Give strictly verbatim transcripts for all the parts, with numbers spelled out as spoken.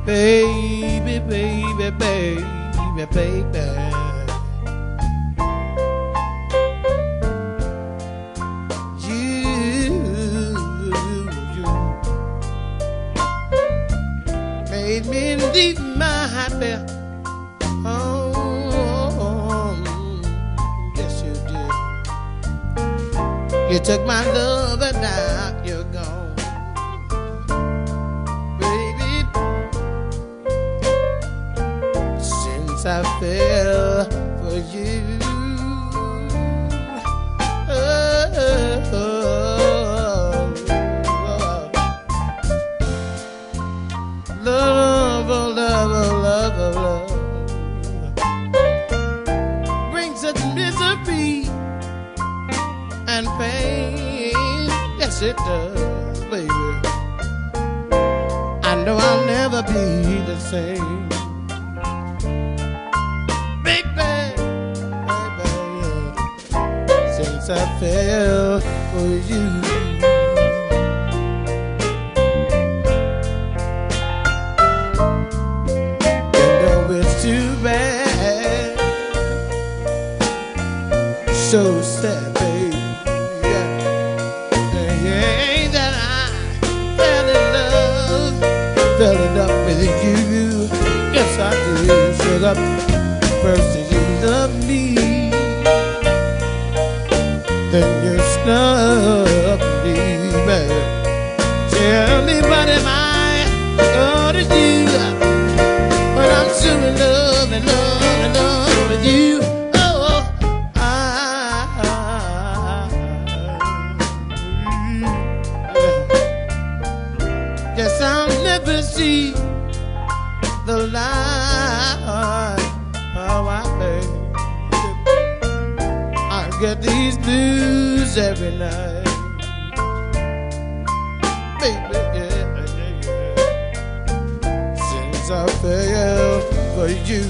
baby, baby, baby, baby. You, you made me leave my happy home. Yes, you did. You took my love and now you're gone. Baby, since I fell for you, oh, oh, oh, love, oh, love, oh, love, oh, love brings such misery and pain. Yes, it does, baby. I know I'll never be the same, baby, baby, since I fell for you. You know it's too bad, so sad, baby. Yeah, that I fell in love, fell in love with you. Yes, I did. Sugar, first you loved me, then you snubbed me, baby. Tell me what am I gonna do when I'm so in love and love and love with you? Oh, I, guess I'll never see the light. Oh, I, I get these blues every night, baby, yeah, yeah, yeah. Since I fell for you.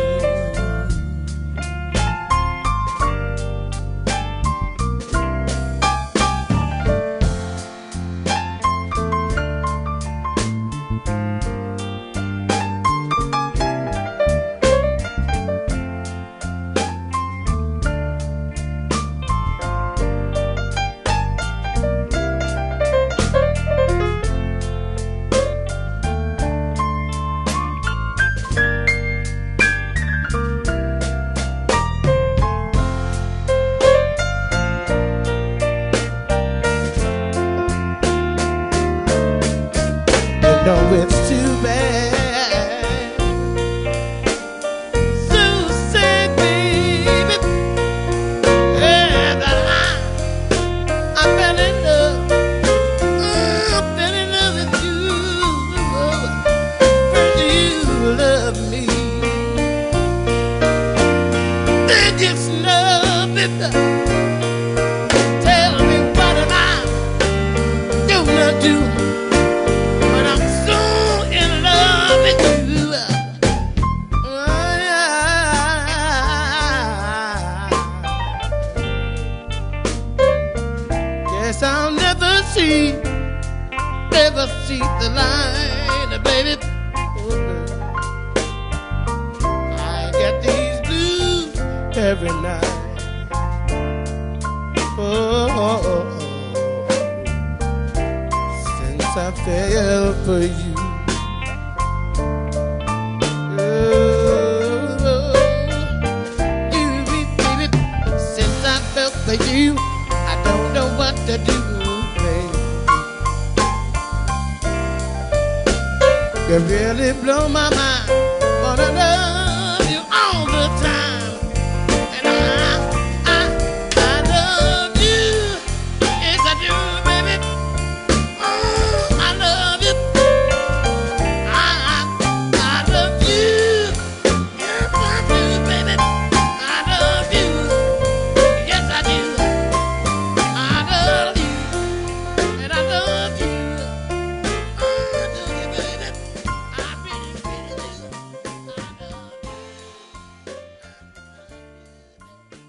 No, it's too bad, so sad, baby. Yeah, that I, I fell in love, oh, I fell in love with you. First you loved me, then you snubbed it. Tell me what am I gonna do? Guess I'll never see, never see the light, baby. I get these blues every night. Oh, oh, oh, oh. Since I fell for you. Oh, oh, you, baby, since I fell for you. I don't know what to do, baby. You really blow my